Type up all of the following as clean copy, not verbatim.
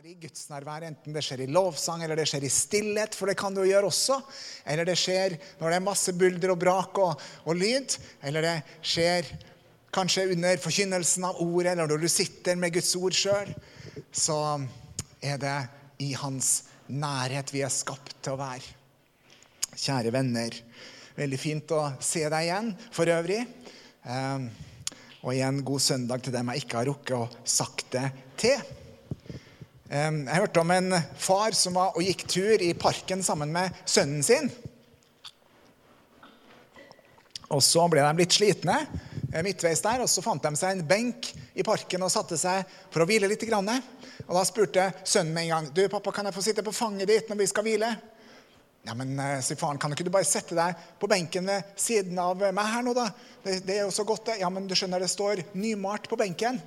være i Guds nærvær, enten det skjer i lovsang, eller det skjer i stillhet, for det kan du gjøre også. Eller det skjer når det er masse bulder og brak og lyd, eller det skjer kanskje under forkynnelsen av ordet, eller når du sitter med Guds ord selv, så er det i hans nærhet vi er skapt til å være. Kjære venner, veldig fint å se deg igjen for øvrig. Og igjen god søndag til dem jeg ikke har rukket å sagt det til. Jeg hørte om en far som var og gikk tur i parken sammen med sønnen sin. Og så ble de litt slitne midtveis der, og så fant de seg en benk i parken og satte seg for å hvile litt grann. Og da spurte sønnen med en gang, «Du, pappa, kan jeg få sitte på fanget ditt når vi skal hvile?» «Ja, men, sier faren, kan ikke du bare sette deg på benken ved siden av meg her nå da? Det er jo så godt det.» «Ja, men du skjønner, det står nymalt på benken.»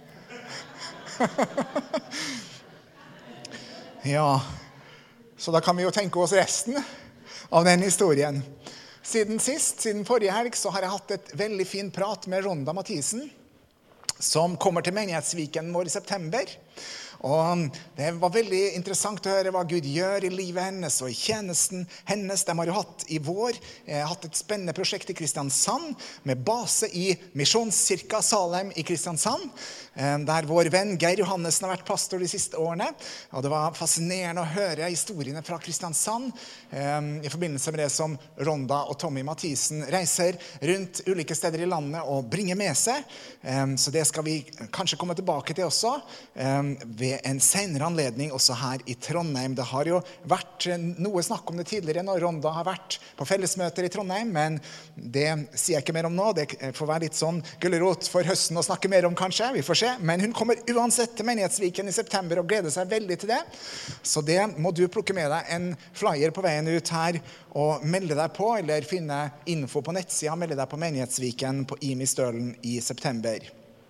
Ja, så da kan vi jo tenke oss resten av den historien. Siden forrige helg, så har jeg hatt et veldig fin prat med Ronda Mathisen, som kommer til menighetsviken vår i september. Og det var veldig interessant å høre hva Gud gjør i livet hennes og i tjenesten hennes. De har jo hatt i vår hatt et spennende prosjekt i Kristiansand med base i Misjonskirka Salem i Kristiansand, der vår venn Geir Johannesen har vært pastor de siste årene. Og det var fascinerende å høre historiene fra Kristiansand i forbindelse med det som Ronda og Tommy Mathisen reiser rundt ulike steder i landet og bringer med seg. Så det skal vi kanskje komme tilbake til også ved en senere anledning også her i Trondheim. Det har jo vært noe snakk om det tidligere når Ronda har vært på fellesmøter i Trondheim, men det sier jeg ikke mer om nå. Det får være litt sånn gullerot for høsten å snakke mer om kanskje, vi får se. Men hun kommer uansett til menighetsviken i september og gleder seg veldig til det. Så det må du plukke med deg en flyer på veien ut her og melde deg på, eller finne info på nettsida, melde deg på menighetsviken på Imi Stølen i september.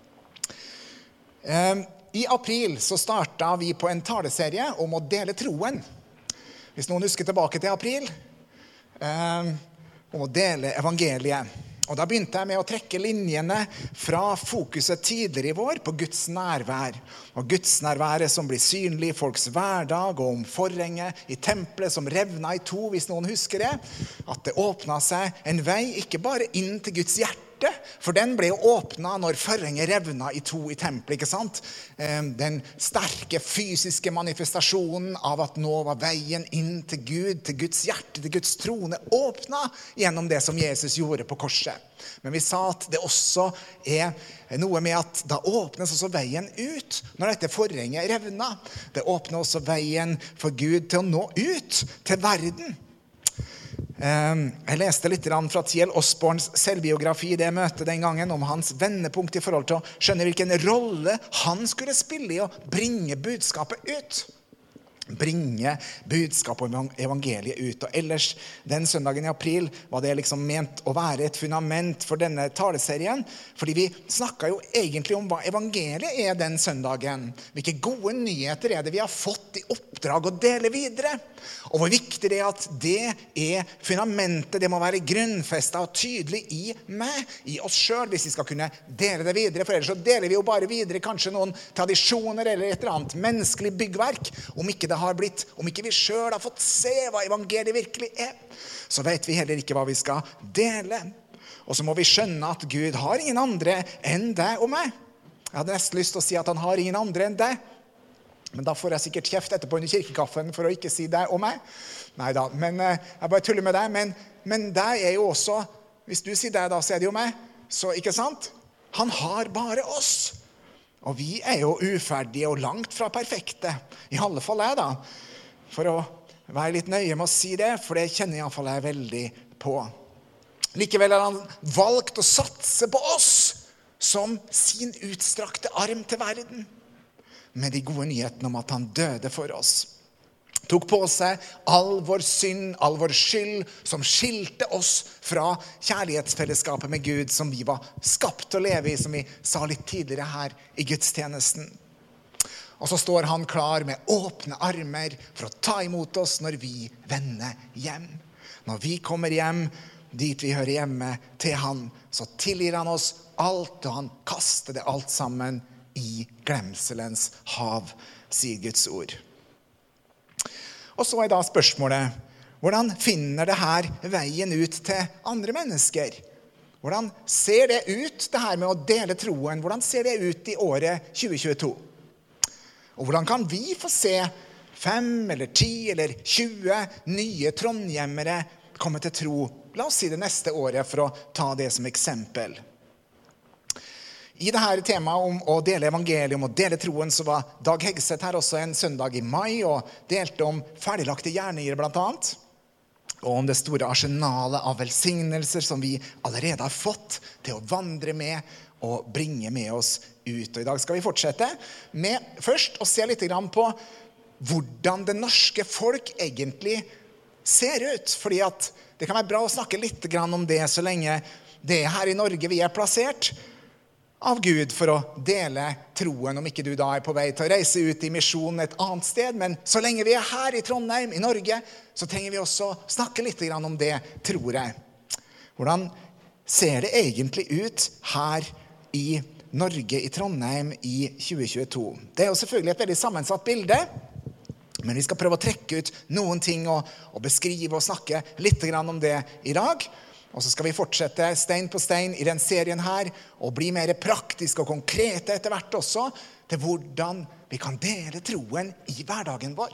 I april så startet vi på en taleserie om å dele troen. Hvis noen husker tilbake til april, om å dele evangeliet. Og da begynte jeg med å trekke linjene fra fokuset tidligere i vår på Guds nærvær. Og Guds nærværet som blir synlig i folks hverdag, og om forhenget i tempelet som revna i to, hvis noen husker det. At det åpnet seg en vei, ikke bare inn til Guds hjerte, for den ble jo åpnet når forhenget revna i to i tempelet, ikke sant? Den sterke fysiske manifestasjonen av at nå var veien inn til Gud, til Guds hjerte, til Guds trone, åpnet gjennom det som Jesus gjorde på korset. Men vi sa at det også er noe med at da åpnes også veien ut når dette forhenget revna. Det åpner også veien for Gud til å nå ut til verden. Jeg leste litt fra T.L. Osborns selvbiografi i det møtet den gangen om hans vendepunkt i forhold til å skjønne hvilken rolle han skulle spille i å bringe budskapet ut. Bringe budskap og evangeliet ut. Og ellers den søndagen i april var det liksom ment å være et fundament for denne taleserien, fordi vi snakket jo egentlig om hva evangeliet er den søndagen. Hvilke gode nyheter er det vi har fått i oppdrag å dele videre, og hvor viktig det er at det er fundamentet, det må være grunnfestet og tydelig i meg, i oss selv, hvis vi skal kunne dele det videre. For ellers så deler vi jo bare videre kanskje noen tradisjoner eller et eller annet menneskelig byggverk, om ikke vi selv har fått se hva evangeliet virkelig er, så vet vi heller ikke hva vi skal dele. Og så må vi skjønne at Gud har ingen andre enn deg og meg. Jeg hadde nesten lyst til å si at han har ingen andre enn deg, men da får jeg sikkert kjeft etterpå under kirkekaffen for å ikke si deg og meg. Neida, men jeg bare tuller med deg, men deg er jo også, hvis du sier deg da, så er det jo meg, så ikke sant? Han har bare oss. Og vi er jo uferdige og langt fra perfekte. I alle fall jeg da. For å være litt nøye med å si det, for det kjenner i alle fall jeg veldig på. Likevel har han valgt å satse på oss som sin utstrakte arm til verden. Med de gode nyhetene om at han døde for oss. Tok på seg all vår synd, all vår skyld, som skilte oss fra kjærlighetsfellesskapet med Gud, som vi var skapt til å leve i, som vi sa litt tidligere her i gudstjenesten. Og så står han klar med åpne armer for å ta imot oss når vi vender hjem. Når vi kommer hjem dit vi hører hjemme til han, så tilgir han oss alt, og han kaster det alt sammen i glemselens hav, sier Guds ord. Og så da spørsmålet, hvordan finner det her veien ut til andre mennesker? Hvordan ser det ut, det her med å dele troen? Hvordan ser det ut i året 2022? Og hvordan kan vi få se 5 eller 10 eller 20 nye trondhjemmere komme til tro? La oss si det neste året for å ta det som eksempel. I dette temaet om å dele evangeliet, om å dele troen, så var Dag Hegseth her også en søndag i mai og delte om ferdiglagte gjerninger blant annet, og om det store arsenalet av velsignelser som vi allerede har fått til å vandre med og bringe med oss ut. Og i dag skal vi fortsette med først å se litt grann på hvordan det norske folk egentlig ser ut, fordi at det kan være bra å snakke litt grann om det så lenge det er her i Norge vi er plassert av Gud for å dele troen, om ikke du da er på vei til å reise ut i misjon et annet sted, men så lenge vi er her i Trondheim, i Norge, så trenger vi også snakke litt grann om det, tror jeg. Hvordan ser det egentlig ut her i Norge, i Trondheim, i 2022? Det er jo selvfølgelig et veldig sammensatt bilde, men vi skal prøve å trekke ut noen ting og beskrive og snakke litt grann om det i dag. Og så skal vi fortsette stein på stein i den serien her, og bli mer praktiske og konkrete etter hvert også, til hvordan vi kan dele troen i hverdagen vår.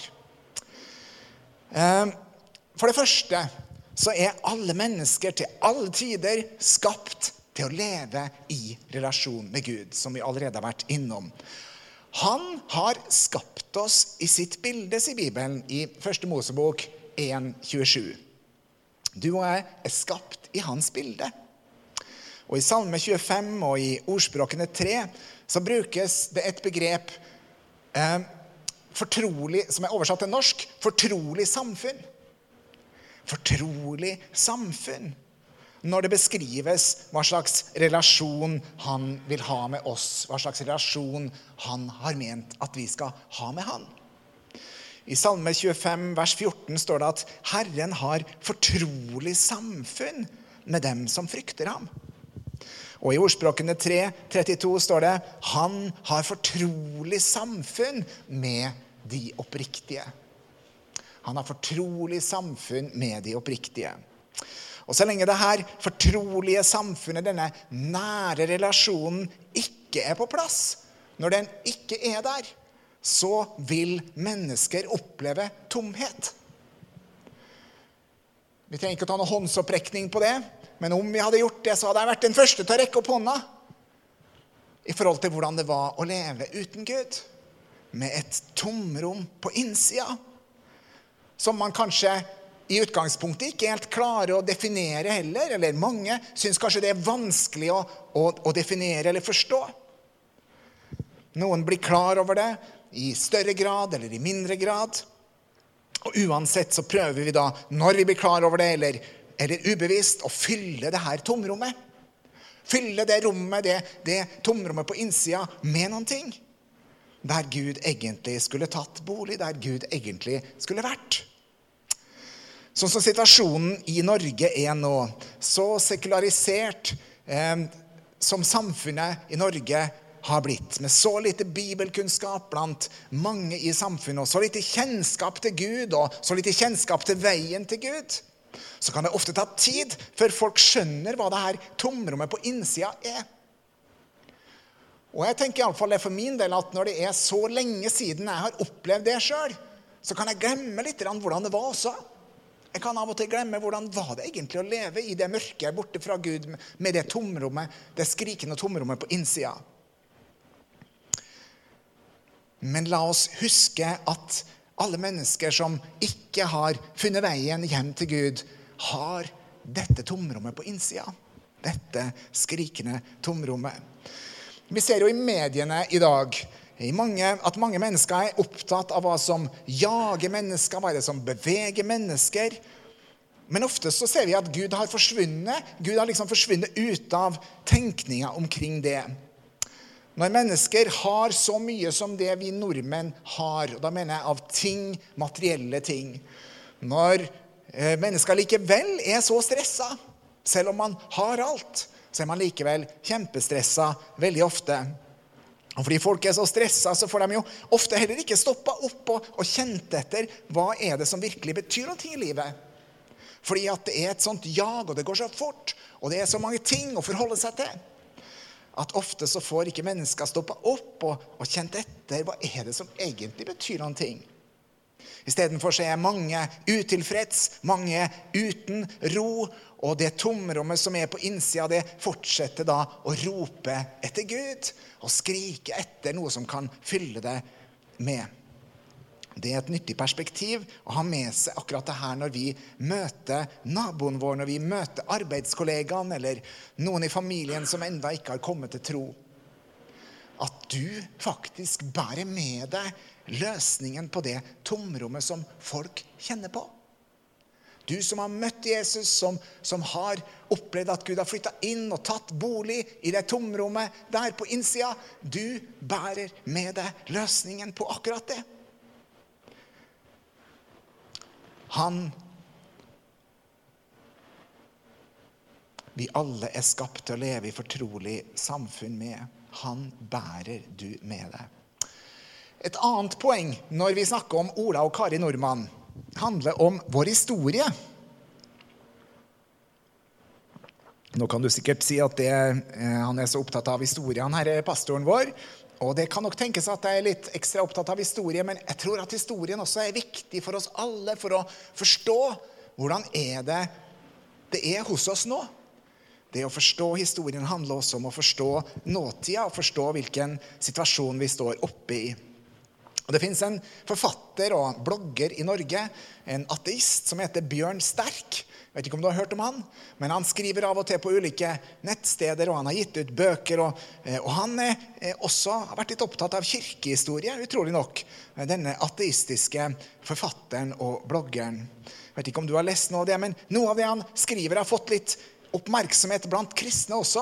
For det første så er alle mennesker til alle tider skapt til å leve i relasjon med Gud, som vi allerede har vært innom. Han har skapt oss i sitt bilde, sier Bibelen, i 1. Mosebok 1:27. Du og jeg er skapt i hans bilde. Og i Salme 25 og i Ordspråkene 3 så brukes det et begrep fortrolig, som er oversatt til norsk, fortrolig samfunn. Fortrolig samfunn. Når det beskrives hva slags relasjon han vil ha med oss, hva slags relasjon han har ment at vi skal ha med han. I Salme 25, vers 14 står det at Herren har fortrolig samfunn med dem som frykter ham. Og i Ordspråkene 3:32 står det, han har fortrolig samfunn med de oppriktige. Han har fortrolig samfunn med de oppriktige. Og så lenge det her fortrolige samfunnet, denne nære relasjonen, ikke er på plass, når den ikke er der, så vil mennesker oppleve tomhet. Vi trenger ikke ta noen håndsopprekning på det, men om vi hadde gjort det, så hadde jeg vært den første til å rekke opp hånda i forhold til hvordan det var å leve uten Gud, med et tomrom på innsida, som man kanskje i utgangspunktet ikke helt klarer å definere heller, eller mange synes kanskje det er vanskelig å definere eller forstå. Noen blir klar over det i større grad eller i mindre grad. Og uansett så prøver vi da, når vi blir klar over det, eller ubevisst, å fylle det her tomrommet. Fylle det rommet, det tomrommet på innsida med noen ting. Der Gud egentlig skulle tatt bolig, der Gud egentlig skulle vært. Sånn som situasjonen i Norge er nå, så sekularisert som samfunnet i Norge har blitt, med så lite bibelkunnskap blant mange i samfunnet, og så lite kjennskap til Gud, og så lite kjennskap til veien til Gud, så kan det ofte ta tid før folk skjønner hva det her tomrommet på innsida er. Og jeg tenker i alle fall det for min del, at når det er så lenge siden jeg har opplevd det selv, så kan jeg glemme litt hvordan det var også. Jeg kan av og til glemme hvordan var det egentlig å leve i det mørke borte fra Gud, med det tomrommet, det skrikende tomrommet på innsida. Men la oss huske at alle mennesker som ikke har funnet veien hjem til Gud, har dette tomrommet på innsida. Dette skrikende tomrommet. Vi ser jo i mediene i dag at mange mennesker er opptatt av hva som jager mennesker, hva er det som beveger mennesker. Men ofte så ser vi at Gud har forsvunnet. Gud har liksom forsvunnet ut av tenkninga omkring det. Når mennesker har så mye som det vi nordmenn har, og da mener jeg av ting, materielle ting, når mennesker likevel er så stresset, selv om man har alt, så er man likevel kjempestressa veldig ofte. Og fordi folk så stresset, så får de jo ofte heller ikke stoppet opp og kjent etter hva det som virkelig betyr noe i livet. Fordi at det et sånt jag, og det går så fort, og det så mange ting å forholde seg til, at ofte så får ikke mennesker stoppet opp og kjent etter hva det som egentlig betyr noen ting. I stedet for så mange utilfreds, mange uten ro, og det tomrommet som på innsida, det fortsetter da å rope etter Gud, og skrike etter noe som kan fylle det med. Det et nyttig perspektiv å ha med seg akkurat det her når vi møter naboen vår, når vi møter arbeidskollegaen, eller noen i familien som enda ikke har kommet til tro. At du faktisk bærer med deg løsningen på det tomrommet som folk kjenner på. Du som har møtt Jesus, som har opplevd at Gud har flyttet inn og tatt bolig i det tomrommet der på innsida, du bærer med deg løsningen på akkurat det. Vi alle skapt til å leve i fortrolig samfunn med. Han bærer du med deg. Et annet poeng når vi snakker om Ola og Kari Nordmann, handler om vår historie. Nå kan du sikkert si at han så opptatt av historie, han her pastoren vår. Og det kan nok tenkes at jeg litt ekstra opptatt av historie, men jeg tror at historien også viktig for oss alle, for å forstå hvordan det hos oss nå. Det å forstå historien handler også om å forstå nåtida, og forstå hvilken situasjon vi står oppe i. Og det finnes en forfatter og blogger i Norge, en ateist som heter Bjørn Sterk. Jeg vet ikke om du har hørt om han, men han skriver av og til på ulike nettsteder, og han har gitt ut bøker, og han også har vært litt opptatt av kirkehistorie, utrolig nok, denne ateistiske forfatteren og bloggeren. Jeg vet ikke om du har lest noe av det, men noe av det han skriver har fått litt oppmerksomhet blant kristne også,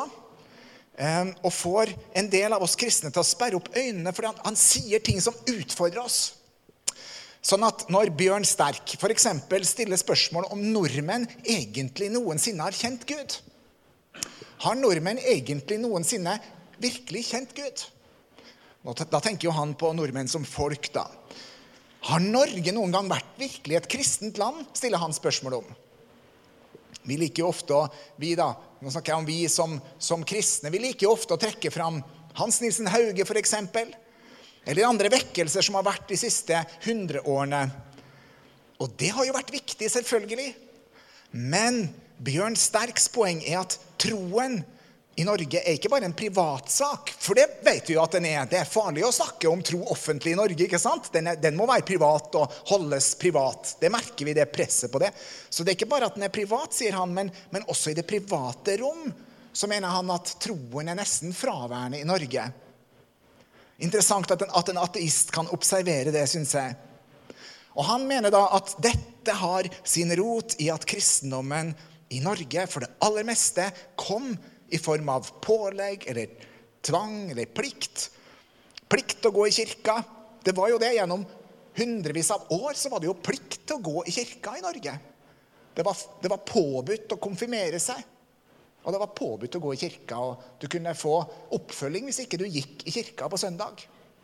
og får en del av oss kristne til å sperre opp øynene, fordi han sier ting som utfordrer oss. Sånn at når Bjørn Sterk for eksempel stiller spørsmål om nordmenn egentlig noensinne har kjent Gud. Har nordmenn egentlig noensinne virkelig kjent Gud? Da tenker jo han på nordmenn som folk da. Har Norge noen gang vært virkelig et kristent land? Stiller han spørsmål om. Vi liker jo ofte, nå snakker jeg om vi som kristne, vi liker jo ofte å trekke fram Hans Nilsen Hauge for eksempel, eller andre vekkelser som har vært de siste 100 årene. Og det har jo vært viktig selvfølgelig. Men Bjørn Sterks poeng at troen i Norge ikke bare en privatsak, for det vet vi jo at den det farlig å snakke om tro offentlig i Norge, ikke sant? Den må være privat og holdes privat. Det merker vi, det presset på det. Så det ikke bare at den privat, sier han, men også i det private rom, så mener han at troen nesten fraværende i Norge. Interessant at en ateist kan observere det, synes jeg. Og han mener da at dette har sin rot i at kristendommen i Norge for det aller meste kom i form av pålegg, eller tvang, eller plikt. Plikt å gå i kirka. Det var jo det gjennom hundrevis av år, så var det jo plikt å gå i kirka i Norge. Det var påbudt å konfirmere seg. Og det var påbudt å gå i kirka, og du kunne få oppfølging hvis ikke du gikk i kirka på søndag.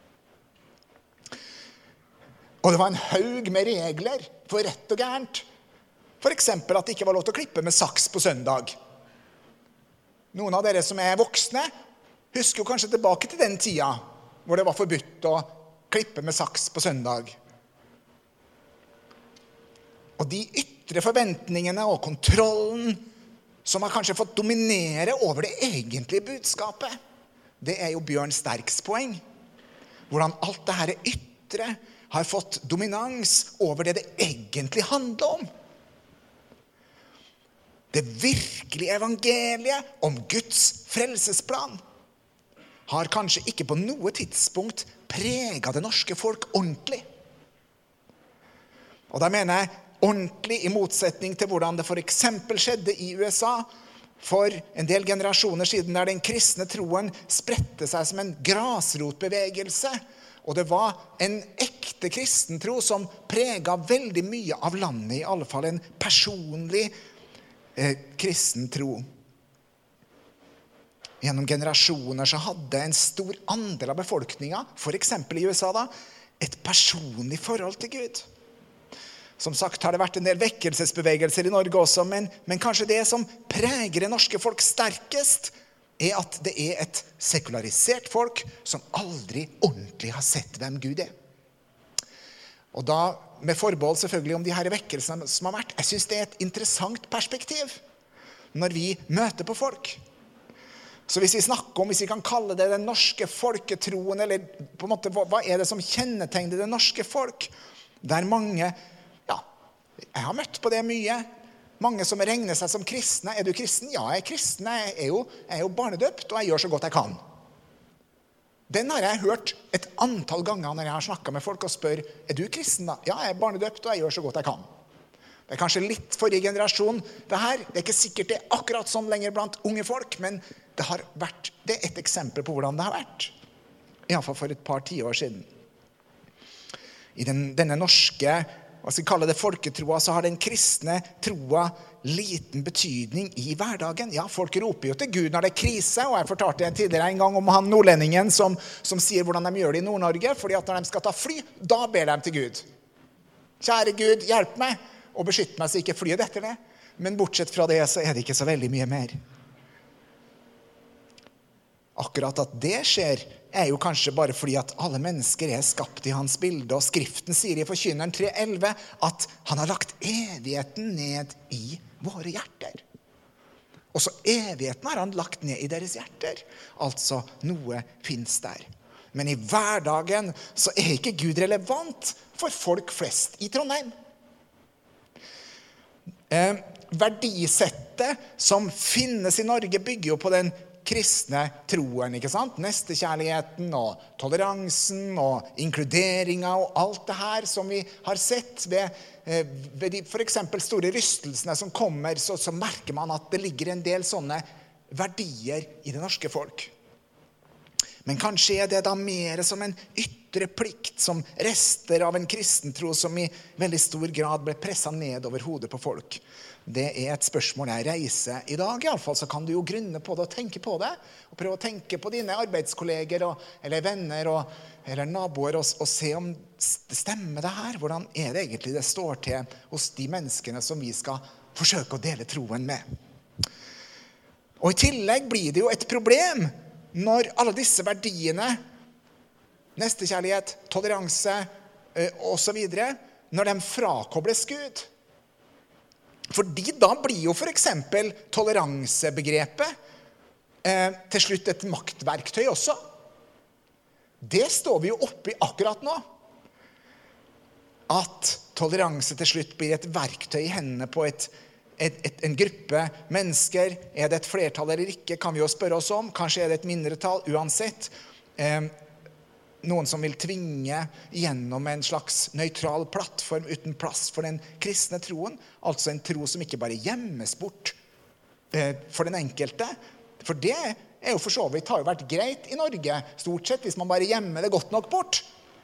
Og det var en haug med regler for rett og gærent. For eksempel at det ikke var lov til å klippe med saks på søndag. Noen av dere som voksne husker jo kanskje tilbake til den tida hvor det var forbudt å klippe med saks på søndag. Og de ytre forventningene og kontrollen som har kanskje fått dominere over det egentlige budskapet, det jo Bjørn Sterks poeng. Hvordan alt det her ytre har fått dominans over det egentlig handler om. Det virkelige evangeliet om Guds frelsesplan har kanskje ikke på noe tidspunkt preget det norske folk ordentlig. Og da mener jeg ordentlig i motsetning til hvordan det for eksempel skjedde i USA for en del generasjoner siden, der den kristne troen spredte seg som en grasrotbevegelse, og det var en ekte kristen tro som preget veldig mye av landet, i alle fall en personlig kristen tro. Gjennom generasjoner så hadde en stor andel av befolkningen, for eksempel i USA da, et personlig forhold til Gud. Som sagt har det vært en del vekkelsesbevegelser i Norge også, men kanskje det som preger det norske folk sterkest, at det et sekularisert folk som aldri ordentlig har sett hvem Gud er. Og da, med forbehold selvfølgelig om de her vekkelsene som har vært, jeg synes det et interessant perspektiv når vi møter på folk. Så hvis vi snakker om, hvis vi kan kalle det den norske folketroen, eller på en måte, hva det som kjennetegner det norske folk? Der mange, jeg har møtt på det mye, mange som regner seg som kristne. Du kristen? Ja, jeg kristen. Jeg jo barnedøpt, og jeg gjør så godt jeg kan. Den har jeg hørt et antall ganger når jeg har snakket med folk og spør, du kristen da? Ja, jeg barnedøpt, og jeg gjør så godt jeg kan. Det kanskje litt forrige generasjon det her. Det ikke sikkert det akkurat sånn lenger blant unge folk, men det et eksempel på hvordan det har vært. I hvert fall for et par tiår siden. I denne norske, hva skal vi kalle det, folketroa, så har den kristne troa liten betydning i hverdagen. Ja, folk roper jo til Gud når det krise, og jeg fortalte tidligere en gang om han nordlendingen som sier hvordan de gjør det i Nord-Norge, fordi at når de skal ta fly, da ber de til Gud. Kjære Gud, hjelp meg, og beskytt meg så ikke flyet detter ned. Men bortsett fra det så det ikke så veldig mye mer. Akkurat at det skjer jo kanskje bare fordi at alle mennesker skapt i hans bilde, og Skriften sier i Forkynneren 3:11 at han har lagt evigheten ned i våre hjerter. Også evigheten har han lagt ned i deres hjerter. Altså, noe finnes der. Men i hverdagen så ikke Gud relevant for folk flest i Trondheim. Verdisettet som finnes i Norge bygger jo på den kristne troen, ikke sant? Nestekjærligheten og toleransen og inkluderingen og alt det her som vi har sett ved de for eksempel store rystelsene som kommer, så merker man at det ligger en del sånne verdier i det norske folk. Men kanskje det da mer som en ytre plikt, som rester av en kristentro som i veldig stor grad ble presset ned over hodet på folk. Det et spørsmål jeg reiser i dag. I alle fall så kan du jo grunne på det og tenke på det. Og prøve å tenke på dine arbeidskolleger eller venner eller naboer og se om det stemmer det her. Hvordan det egentlig det står til hos de menneskene som vi skal forsøke å dele troen med. Og i tillegg blir det jo et problem når alle disse verdiene, nestekjærlighet, toleranse og så videre, når de frakobles Gud. Fordi da blir jo for eksempel toleransebegrepet til slutt et maktverktøy også. Det står vi jo oppe i akkurat nå. At toleranse til slutt blir et verktøy i hendene på en gruppe mennesker. Det et flertall eller ikke, kan vi jo spørre oss om. Kanskje det et mindretall, uansett. Noen som vil tvinge gjennom en slags nøytral plattform uten plass for den kristne troen. Altså en tro som ikke bare gjemmes bort for den enkelte. For det jo for så vidt har jo vært greit i Norge, stort sett, hvis man bare gjemmer det godt nok bort.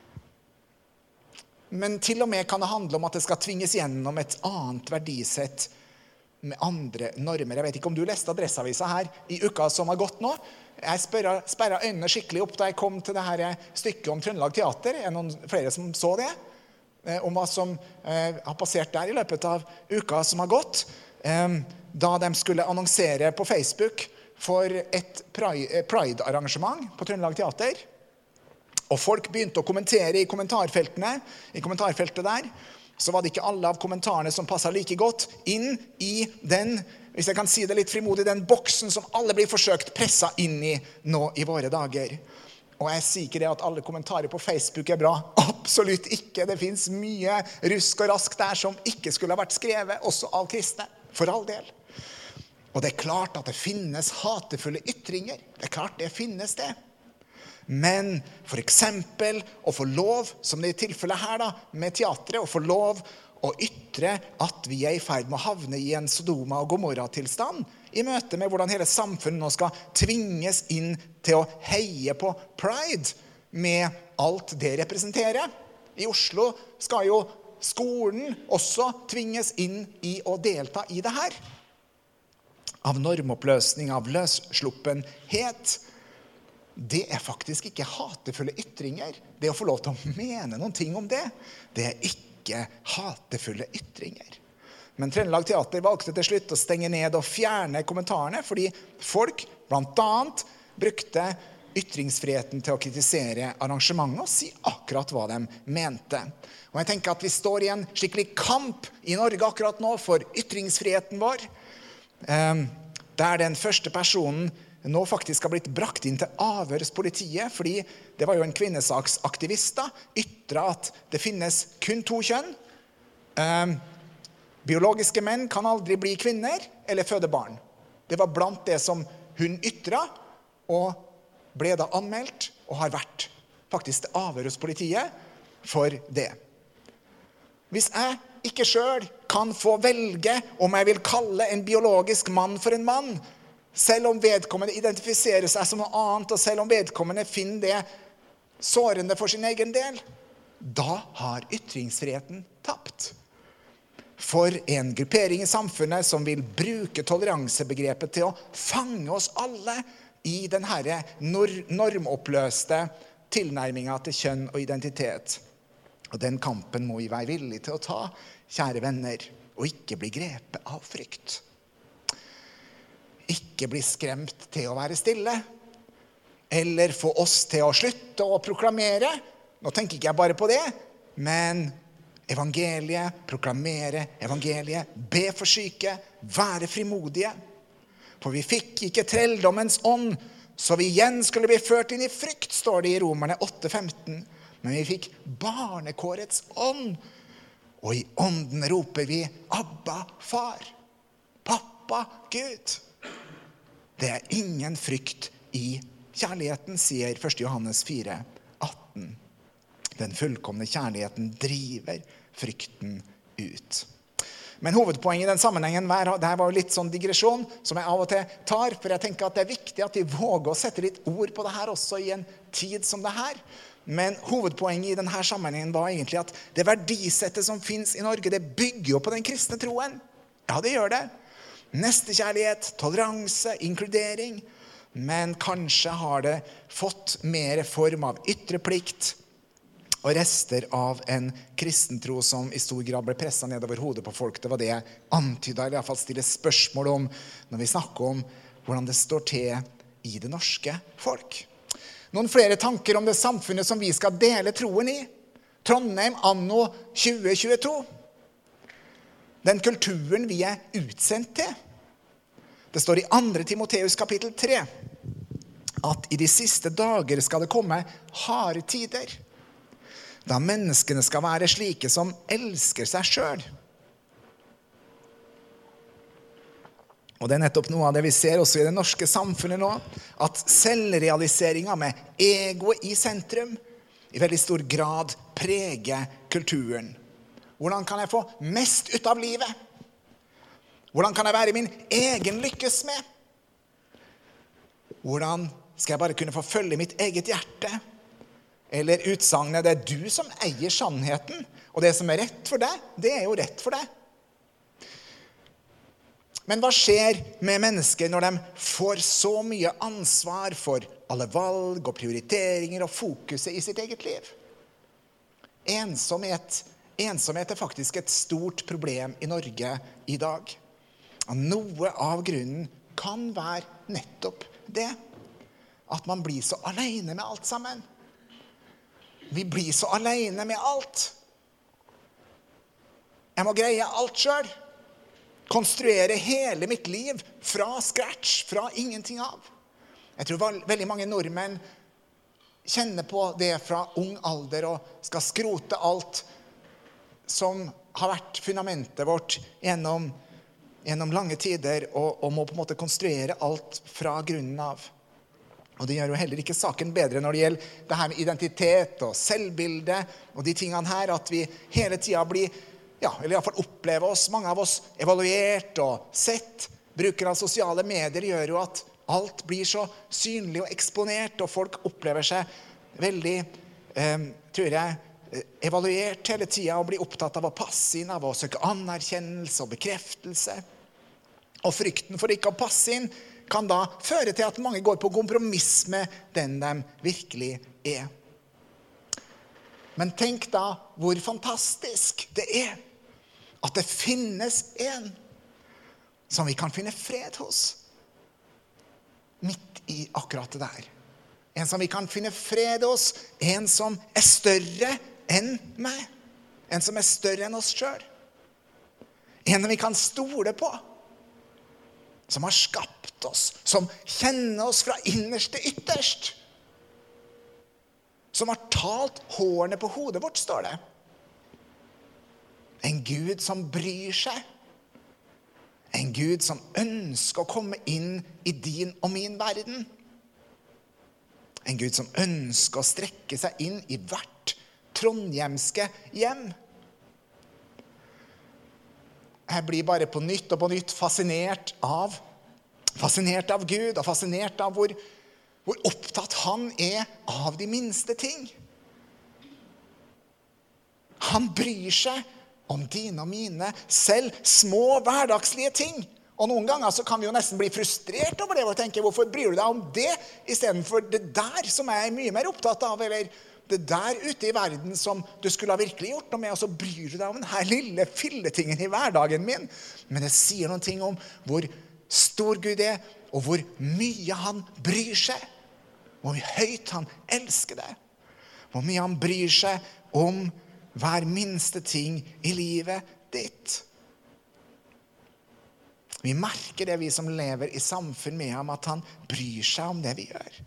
Men til og med kan det handle om at det skal tvinges gjennom et annet verdisett med andre normer. Jeg vet ikke om du leste Adresseavisa her i uka som har gått nå. Jeg sperret øynene skikkelig opp da jeg kom til det her stykket om Trøndelag Teater. Noen flere som så det? Om hva som har passert der i løpet av uka som har gått. Da de skulle annonsere på Facebook for et Pride-arrangement på Trøndelag Teater. Og folk begynte å kommentere i kommentarfeltet der. Så var det ikke alle av kommentarene som passet like godt inn i den, hvis jeg kan si det litt frimodig, den boksen som alle blir forsøkt presset inn i nå i våre dager. Og jeg sier ikke det at alle kommentarer på Facebook bra. Absolutt ikke. Det finnes mye rusk og rask der som ikke skulle ha vært skrevet, også av kristne, for all del. Og det klart at det finnes hatefulle ytringer. Det klart det finnes det. Men for eksempel å få lov, som det i tilfellet her da, med teatret, å få lov å ytre at vi i ferd med å havne i en Sodoma og Gomorra-tilstand i møte med hvordan hele samfunnet nå skal tvinges inn til å heie på Pride med alt det representerer. I Oslo skal jo skolen også tvinges inn i å delta i det her. av normoppløsning, av løssluppenhet, det faktisk ikke hatefulle ytringer. Det å få lov til å mene noen ting om det, det ikke hatefulle ytringer. Men Trøndelag Teater valgte til slutt å stenge ned og fjerne kommentarene, fordi folk blant annet brukte ytringsfriheten til å kritisere arrangementet og si akkurat hva de mente. Og jeg tenker at vi står i en skikkelig kamp i Norge akkurat nå for ytringsfriheten vår, der den første personen nå faktisk har blitt brakt inn til avhør hos politiet, fordi det var jo en kvinnesaksaktivist da, ytret at det finnes kun 2 kjønn. Biologiske menn kan aldri bli kvinner eller føde barn. Det var blant det som hun ytret, og ble da anmeldt og har vært faktisk til avhør hos politiet for det. Hvis jeg ikke selv kan få velge om jeg vil kalle en biologisk mann for en mann, selv om vedkommende identifiserer seg som noe annet, og selv om vedkommende finner det sårende for sin egen del, da har ytringsfriheten tapt. For en gruppering i samfunnet som vil bruke toleransebegrepet til å fange oss alle i denne normoppløste tilnærmingen til kjønn og identitet. Og den kampen må vi være villige til å ta, kjære venner, og ikke bli grepet av frykt. Ikke bli skremt til å være stille, eller få oss til å slutte å proklamere. Nå tenker ikke jeg bare på det, men evangeliet, proklamere evangeliet, be for syke, være frimodige. For vi fikk ikke trelldommens ånd, så vi igjen skulle bli ført inn i frykt, står det i Romerne 8:15. Men vi fikk barnekårets ånd, og i ånden roper vi, Abba, far, pappa, Gud. Det er ingen frykt i kjærligheten, sier 1. Johannes 4:18. Den fullkomne kjærligheten driver frykten ut. Men hovedpoenget i den sammenhengen, det her var jo litt sånn digresjon, som jeg av og til tar, for jeg tenker at det er viktig at vi våger å sette litt ord på det her også i en tid som det her. Men hovedpoenget i denne sammenhengen var egentlig at det verdisettet som finnes i Norge, det bygger jo på den kristne troen. Ja, det gjør det. Nestekjærlighet, toleranse, inkludering. Men kanskje har det fått mer form av ytreplikt og rester av en kristentro som i stor grad ble presset nedover hodet på folk. Det var det jeg antydet, eller i hvert fall stille spørsmål om når vi snakker om hvordan det står til i det norske folk. Noen flere tanker om det samfunnet som vi skal dele troen i. Trondheim anno 2022. Den kulturen vi er utsendt til. Det står i 2. Timoteus kapittel 3 at i de siste dager skal det komme harde tider, da menneskene skal være slike som elsker seg selv. Og det er nettopp noe av det vi ser også i det norske samfunnet nå, at selvrealiseringen med egoet i sentrum i veldig stor grad preger kulturen. Hvordan kan jeg få mest ut av livet? Hvordan kan jeg være min egen lykkes med? Hvordan skal jeg bare kunne få følge mitt eget hjerte? Eller utsagnet, det er du som eier sannheten, og det som er rett for deg, det er jo rett for deg. Men hva skjer med mennesker når de får så mye ansvar for alle valg og prioriteringer og fokuset i sitt eget liv? Ensomhet er faktisk et stort problem i Norge i dag. Og noe av grunnen kan være nettopp det, at man blir så alene med alt sammen. Vi blir så alene med alt. Jeg må greie alt selv. Konstruere hele mitt liv fra scratch, fra ingenting av. Jeg tror veldig mange nordmenn kjenner på det fra ung alder og skal skrote alt som har vært fundamentet vårt gjennom lange tider og må på en måte konstruere alt fra grunnen av. Og det gjør jo heller ikke saken bedre når det gjelder det her med identitet og selvbilde og de tingene her, at vi hele tiden blir eller i hvert fall oppleve oss, mange av oss, evaluert og sett. Bruker av sosiale medier gjør jo at alt blir så synlig og eksponert, og folk opplever seg veldig, tror jeg, evaluert hele tiden og blir opptatt av å passe inn, av å søke anerkjennelse og bekreftelse. Og frykten for ikke å passe inn kan da føre til at mange går på kompromiss med den de virkelig er. Men tenk da hvor fantastisk det er at det finnes en som vi kan finne fred hos, midt i akkurat det der. En som vi kan finne fred hos, en som er større enn meg, en som er større enn oss selv. En som vi kan stole på, som har skapt oss, som kjenner oss fra innerst til ytterst, som har talt hårene på hodet vårt, står det. En Gud som bryr seg, en Gud som ønsker å komme inn i din og min verden, en Gud som ønsker å strekke seg inn i hvert trondhjemske hjem. Jeg blir bare på nytt og på nytt fascinert av Gud, og fascinert av hvor opptatt han er av de minste ting. Han bryr seg om dine og mine, selv små hverdagslige ting. Og noen ganger så kan vi jo nesten bli frustrert over det, og tenke, hvorfor bryr du deg om det, i stedet for det der som jeg er mye mer opptatt av, eller det der ute i verden som du skulle ha virkelig gjort noe med, og så bryr du deg om denne lille filletingen i hverdagen min. Men det sier noen ting om hvor stor Gud er, og hvor mye han bryr seg, hvor høyt han elsker deg, hvor mye han bryr seg om hver minste ting i livet ditt. Vi merker det, vi som lever i samfunn med ham, at han bryr seg om det vi gjør.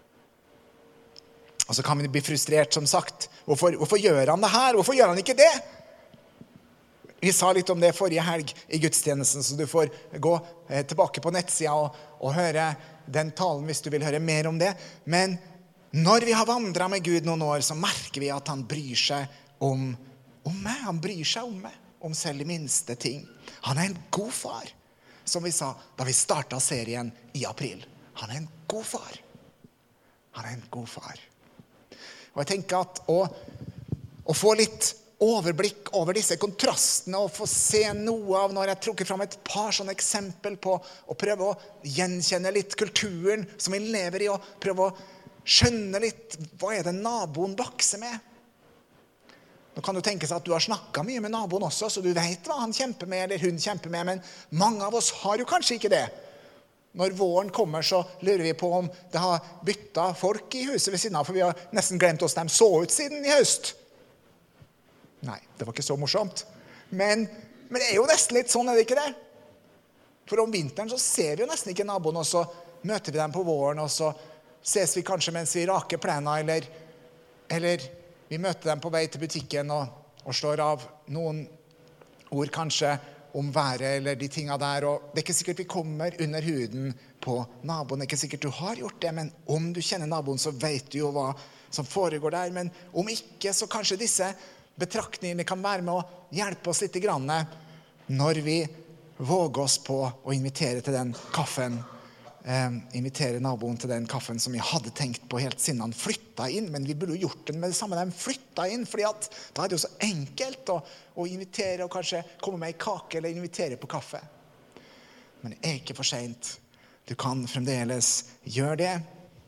Og så kan vi bli frustrert, som sagt. Hvorfor gjør han det her? Hvorfor gjør han ikke det? Vi sa litt om det forrige helg i gudstjenesten, så du får gå tilbake på nettsida og høre den talen hvis du vil høre mer om det. Men når vi har vandret med Gud noen år, så merker vi at han bryr seg om meg. Han bryr seg om meg, om selv de minste ting. Han er en god far, som vi sa da vi startet serien i april. Han er en god far. Han er en god far. Og jeg tenker at å få litt overblikk over disse kontrastene, og få se noe av når jeg trukker fram et par sånne eksempel på å prøve å gjenkjenne litt kulturen som vi lever i, og prøve å skjønne litt hva er det naboen bakser med. Nå kan du tenke seg at du har snakket mye med naboen også, så du vet hva han kjemper med eller hun kjemper med, men mange av oss har jo kanskje ikke det. Når våren kommer, så lurer vi på om det har byttet folk i huset ved siden av, for vi har nesten glemt oss dem så ut siden i høst. Nei, det var ikke så morsomt. Men det er jo nesten litt sånn, er det ikke det? For om vinteren så ser vi jo nesten ikke naboen, og så møter vi dem på våren, og så ses vi kanskje mens vi raker plena, eller vi møter dem på vei til butikken og slår av noen ord kanskje om været eller de tingene der, og det er ikke sikkert vi kommer under huden på naboen. Det er ikke sikkert du har gjort det, men om du kjenner naboen, så vet du jo hva som foregår der. Men om ikke, så kanskje disse betraktningene kan være med å hjelpe oss litt grann når vi våger oss på å invitere til den kaffen. Invitere naboen til den kaffen som vi hadde tenkt på helt siden han flyttet inn, men vi burde jo gjort den med det samme da han flyttet inn, fordi at da er det jo så enkelt å invitere og kanskje komme med en kake eller invitere på kaffe. Men det er ikke for sent. Du kan fremdeles gjøre det.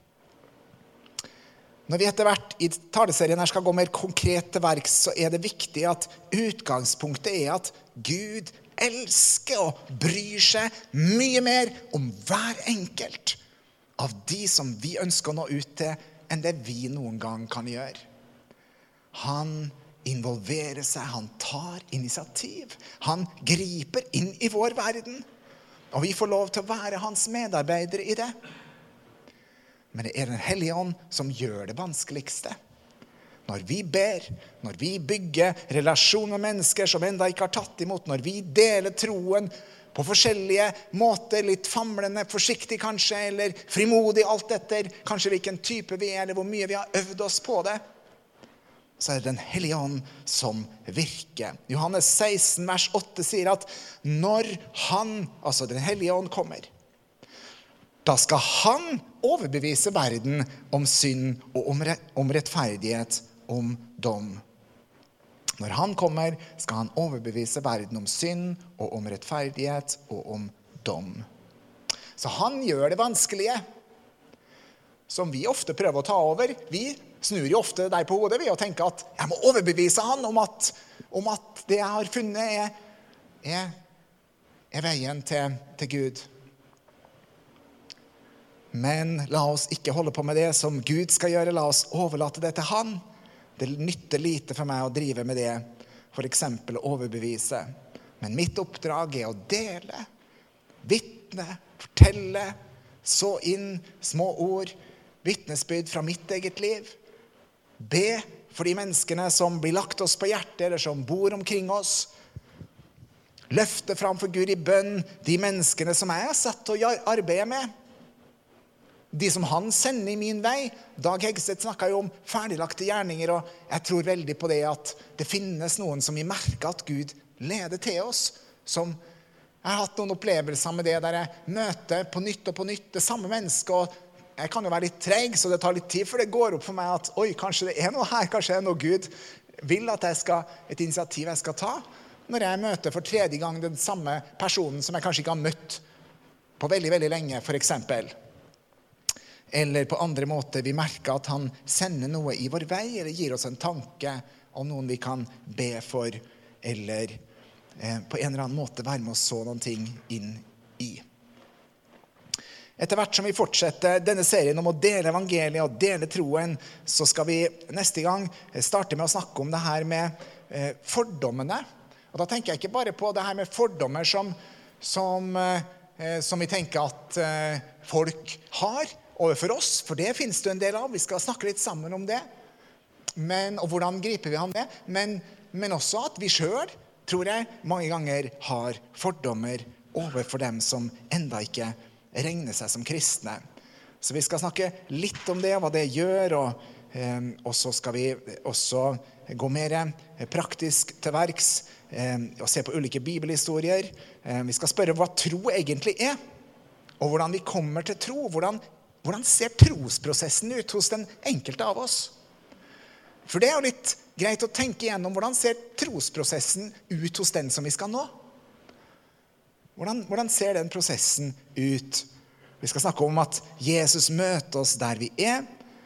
Når vi etter hvert i taleserien her skal gå mer konkret til verks, så er det viktig at utgangspunktet er at Gud elsker og bryr seg mye mer om hver enkelt av de som vi ønsker å nå ut til, enn det vi noen gang kan gjøre. Han involverer seg, han tar initiativ, han griper inn i vår verden, og vi får lov til å være hans medarbeidere i det. Men det er den Hellige Ånd som gjør det vanskeligste. Når vi ber, når vi bygger relasjon med mennesker som enda ikke har tatt imot, når vi deler troen på forskjellige måter, litt famlende, forsiktig kanskje, eller frimodig alt etter, kanskje hvilken type vi er, eller hvor mye vi har øvd oss på det, så er det den Hellige Ånd som virker. Johannes 16, vers 8 sier at når han, altså den Hellige Ånd, kommer, da skal han overbevise verden om synd og om rettferdighet, om dom. Når han kommer, skal han overbevise verden om synd og om rettferdighet og om dom. Så han gjør det vanskelige, som vi ofte prøver å ta over. Vi snur jo ofte der på hodet ved å tenke at jeg må overbevise han om at det jeg har funnet er veien til Gud. Men la oss ikke holde på med det som Gud skal gjøre. La oss overlate det til han. Det nytter lite for meg å drive med det, for eksempel å overbevise. Men mitt oppdrag er å dele, vitne, fortelle, så inn små ord, vitnesbyrd fra mitt eget liv. Be for de menneskene som blir lagt oss på hjertet, eller som bor omkring oss. Løfte framfor Gud i bønn de menneskene som jeg er satt til å arbeide med. De som han sender i min vei. Dag Hegstedt snakket jo om ferdiglagte gjerninger, og jeg tror veldig på det at det finnes noen som vi merker at Gud leder til oss, som jeg har hatt noen opplevelser med det, der jeg møter på nytt det samme mennesket, og jeg kan jo være litt treg, så det tar litt tid, for det går opp for meg at, oi, kanskje det er noe her, kanskje det er noe Gud vil at et initiativ jeg skal ta, når jeg møter for tredje gang den samme personen som jeg kanskje ikke har møtt på veldig, veldig lenge, for eksempel. Eller på andre måter vi merker at han sender noe i vår vei, eller gir oss en tanke om noen vi kan be for, eller på en eller annen måte være med å så noen ting inn i. Etter hvert som vi fortsetter denne serien om å dele evangeliet og dele troen, så skal vi neste gang starte med å snakke om det her med fordommene. Og da tenker jeg ikke bare på det her med fordommer som vi tenker at folk har overfor oss, for det finnes det en del av. Vi skal snakke litt sammen om det. Og hvordan griper vi an det? Men også at vi selv, tror jeg, mange ganger har fordommer overfor dem som enda ikke regner seg som kristne. Så vi skal snakke litt om det, hva det gjør, og så skal vi også gå mer praktisk til verks og se på ulike bibelhistorier. Vi skal spørre hva tro egentlig er, og hvordan vi kommer til tro. Hvordan ser trosprosessen ut hos den enkelte av oss? For det er jo litt greit å tenke igjennom hvordan ser trosprosessen ut hos den som vi skal nå. Hvordan ser den prosessen ut? Vi skal snakke om at Jesus møter oss der vi er,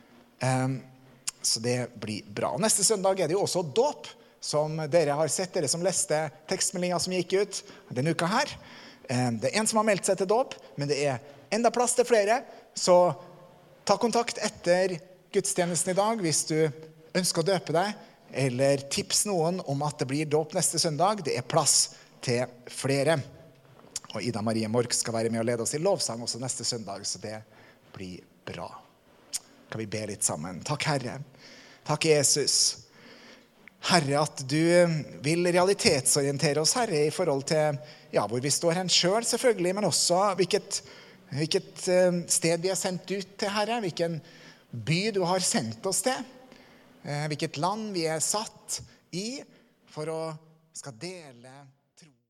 så det blir bra. Neste søndag er det jo også dåp, som dere har sett, dere som leste tekstmeldingen som gikk ut denne uka her. Det er en som har meldt seg til dåp, men det er enda plass til flere, så ta kontakt etter gudstjenesten i dag hvis du ønsker å døpe deg, eller tips noen om at det blir dåp neste søndag. Det er plass til flere. Og Ida Marie Mork skal være med og lede oss i lovsang også neste søndag, så det blir bra. Kan vi be litt sammen? Takk, Herre. Takk, Jesus. Herre, at du vil realitetsorientere oss, Herre, i forhold til hvor vi står hen selv, selvfølgelig, men også hvilket sted vi er sendt ut til, Herre, hvilken by du har sendt oss til, hvilket land vi er satt i for å skal dele